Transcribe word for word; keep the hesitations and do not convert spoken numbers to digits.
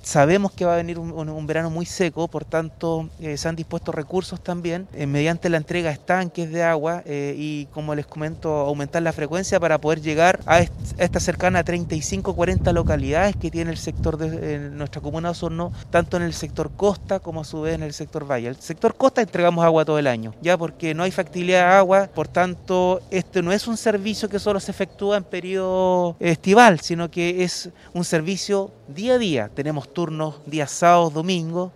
sabemos que va a venir un, un, un verano muy seco, por tanto eh, se han dispuesto recursos también eh, mediante la entrega de estanques de agua eh, y, como les comento, aumentar la frecuencia para poder llegar a, est a esta cercana a treinta y cinco, cuarenta localidades que tiene el sector de eh, nuestra comuna de Osorno, tanto en el sector costa como a su vez en el sector valle. El sector costa entregamos agua todo el año, ya porque no hay factibilidad de agua, por tanto este no es un servicio que solo se efectúa en periodo estival, sino que es un servicio día a día. Tenemos turnos días sábados, domingos,